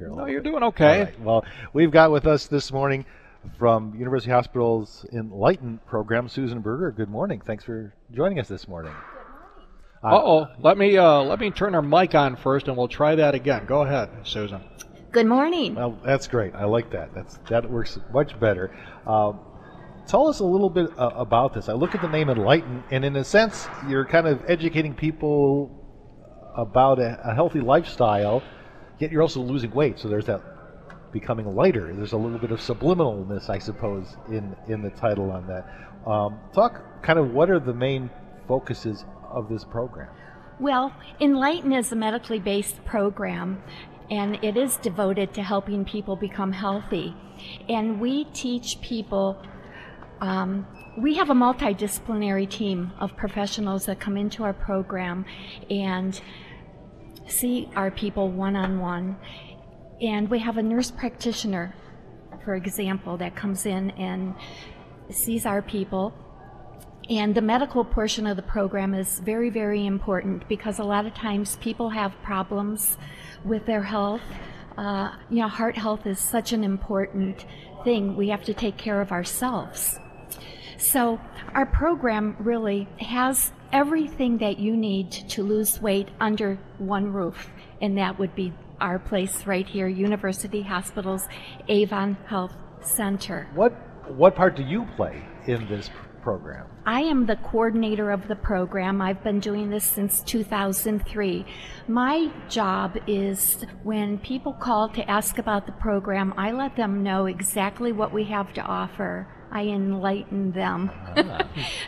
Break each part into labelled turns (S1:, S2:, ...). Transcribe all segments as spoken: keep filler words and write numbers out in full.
S1: here a
S2: No,
S1: little
S2: you're
S1: bit.
S2: doing okay.
S1: All right. Well, we've got with us this morning from University Hospital's Enlighten program, Susan Berger. Good morning. Thanks for joining us this morning.
S2: Uh oh. Let me uh, let me turn our mic on first, and we'll try that again. Go ahead, Susan.
S3: Good morning.
S1: Well, that's great. I like that. That's that works much better. Uh, tell us a little bit uh, about this. I look at the name Enlighten, and in a sense, you're kind of educating people about a, a healthy lifestyle, yet you're also losing weight. So there's that becoming lighter. There's a little bit of subliminalness, I suppose, in, in the title on that. Um, talk kind of what are the main focuses of this program?
S3: Well, Enlighten is a medically based program, and it is devoted to helping people become healthy. And we teach people, um, we have a multidisciplinary team of professionals that come into our program and see our people one-on-one. And we have a nurse practitioner, for example, that comes in and sees our people. And the medical portion of the program is very, very important because a lot of times people have problems with their health. Uh, you know, heart health is such an important thing. We have to take care of ourselves. So our program really has everything that you need to lose weight under one roof, and that would be our place right here, University Hospital's Avon Health Center.
S1: What what part do you play in this program?
S3: I am the coordinator of the program. I've been doing this since two thousand three. My job is when people call to ask about the program, I let them know exactly what we have to offer. I enlighten them. Ah.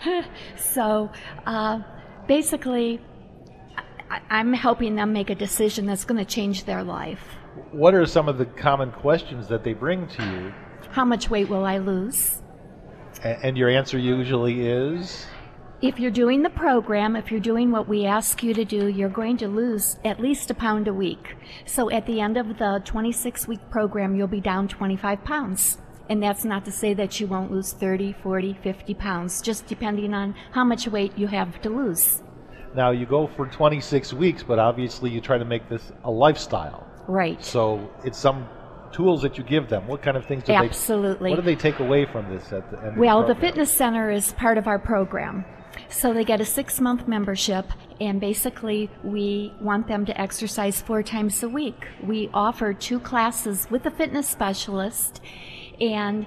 S3: So uh, basically, I- I'm helping them make a decision that's going to change their life.
S1: What are some of the common questions that they bring to you?
S3: How much weight will I lose?
S1: And your answer usually is?
S3: If you're doing the program, if you're doing what we ask you to do, you're going to lose at least a pound a week. So at the end of the twenty-six week program, you'll be down twenty-five pounds. And that's not to say that you won't lose thirty, forty, fifty pounds, just depending on how much weight you have to lose.
S1: Now, you go for twenty-six weeks, but obviously you try to make this a lifestyle.
S3: Right.
S1: So it's some tools that you give them. What kind of things do
S3: Absolutely.
S1: they, what do they take away from this at the end
S3: Well,
S1: of the
S3: the
S1: program?
S3: fitness center is part of our program. So they get a six-month membership, and basically we want them to exercise four times a week. We offer two classes with a fitness specialist, and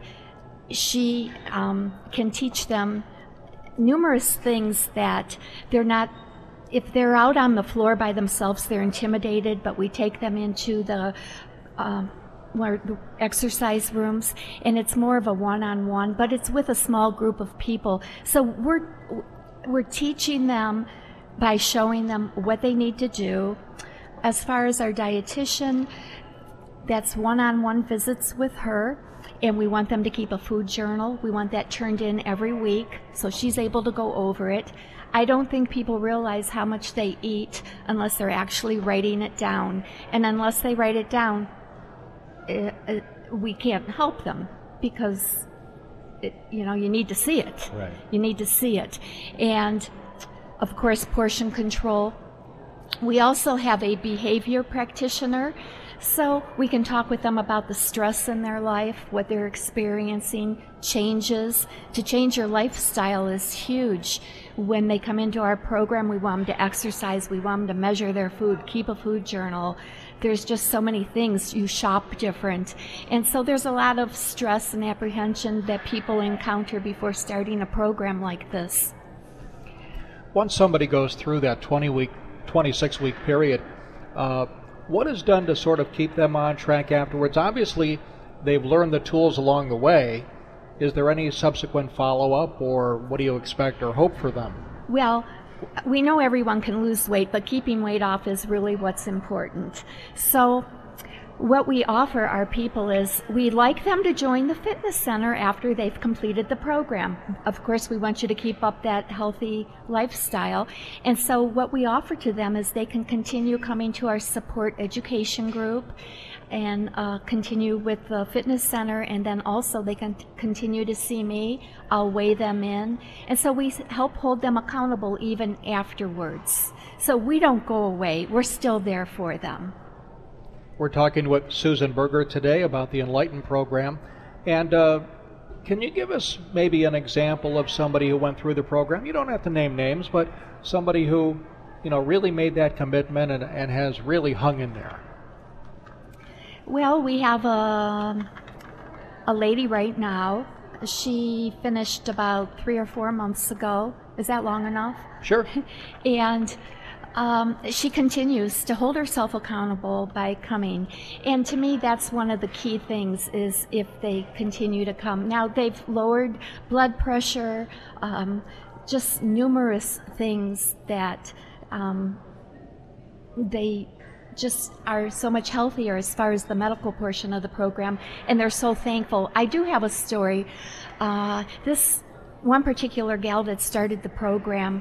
S3: she um, can teach them numerous things that they're not, if they're out on the floor by themselves, they're intimidated, but we take them into the um, where the exercise rooms, and it's more of a one-on-one, but it's with a small group of people. So we're we're teaching them by showing them what they need to do. As far as our dietitian, that's one-on-one visits with her, and we want them to keep a food journal. We want that turned in every week so she's able to go over it. I don't think people realize how much they eat unless they're actually writing it down, and unless they write it down, It, it, we can't help them because, it, you know, you need to see it.
S1: Right.
S3: You need to see it. And, of course, portion control. We also have a behavior practitioner, so we can talk with them about the stress in their life, what they're experiencing, changes. To change your lifestyle is huge. When they come into our program, we want them to exercise, we want them to measure their food, keep a food journal. There's just so many things. You shop different. And so there's a lot of stress and apprehension that people encounter before starting a program like this.
S2: Once somebody goes through that twenty week, twenty-six week period, uh, what is done to sort of keep them on track afterwards? Obviously, they've learned the tools along the way. Is there any subsequent follow-up, or what do you expect or hope for them?
S3: Well, we know everyone can lose weight, but keeping weight off is really what's important. So what we offer our people is we like them to join the fitness center after they've completed the program. Of course, we want you to keep up that healthy lifestyle. And so what we offer to them is they can continue coming to our support education group and uh, continue with the fitness center, and then also they can t- continue to see me. I'll weigh them in. And so we help hold them accountable even afterwards. So we don't go away. We're still there for them.
S2: We're talking with Susan Berger today about the Enlighten program. And uh, can you give us maybe an example of somebody who went through the program? You don't have to name names, but somebody who, you know, really made that commitment and, and has really hung in there.
S3: Well, we have a, a lady right now. She finished about three or four months ago. Is that long enough?
S2: Sure.
S3: And Um, she continues to hold herself accountable by coming. And to me, that's one of the key things, is if they continue to come. Now, they've lowered blood pressure, um, just numerous things that um, they just are so much healthier as far as the medical portion of the program, and they're so thankful. I do have a story. Uh, this one particular gal that started the program,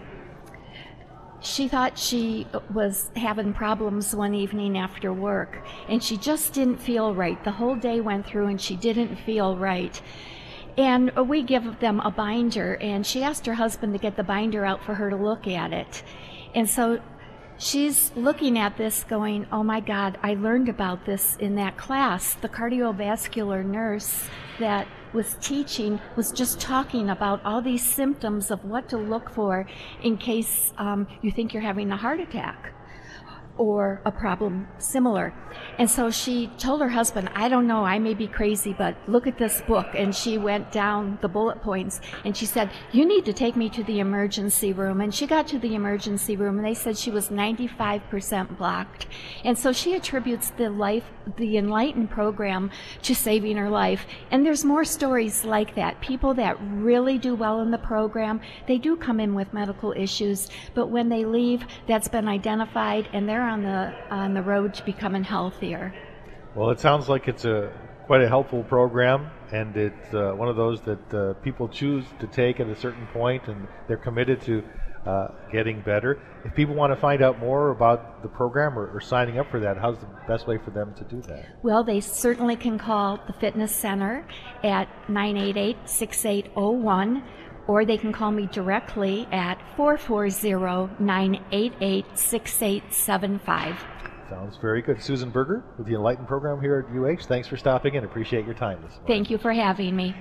S3: she thought she was having problems one evening after work, and she just didn't feel right. The whole day went through and she didn't feel right. And we give them a binder, and she asked her husband to get the binder out for her to look at it. And so she's looking at this going, oh my God, I learned about this in that class. The cardiovascular nurse that was teaching was just talking about all these symptoms of what to look for in case um, you think you're having a heart attack or a problem similar. And so she told her husband, I don't know, I may be crazy, but look at this book. And she went down the bullet points, and she said, you need to take me to the emergency room. And she got to the emergency room, and they said she was ninety-five percent blocked. And so she attributes the life, the Enlighten program to saving her life. And there's more stories like that. People that really do well in the program, they do come in with medical issues, but when they leave, that's been identified, and they're on the on the road to becoming healthier.
S1: Well, it sounds like it's a quite a helpful program, and it's uh, one of those that uh, people choose to take at a certain point, and they're committed to uh, getting better. If people want to find out more about the program or, or signing up for that, how's the best way for them to do that?
S3: Well, they certainly can call the Fitness Center at nine eight eight, six eight zero one, or they can call me directly at four four zero, nine eight eight, six eight seven five.
S1: Sounds very good. Susan Berger with the Enlighten program here at U H. Thanks for stopping in. Appreciate your time this morning.
S3: Thank you for having me.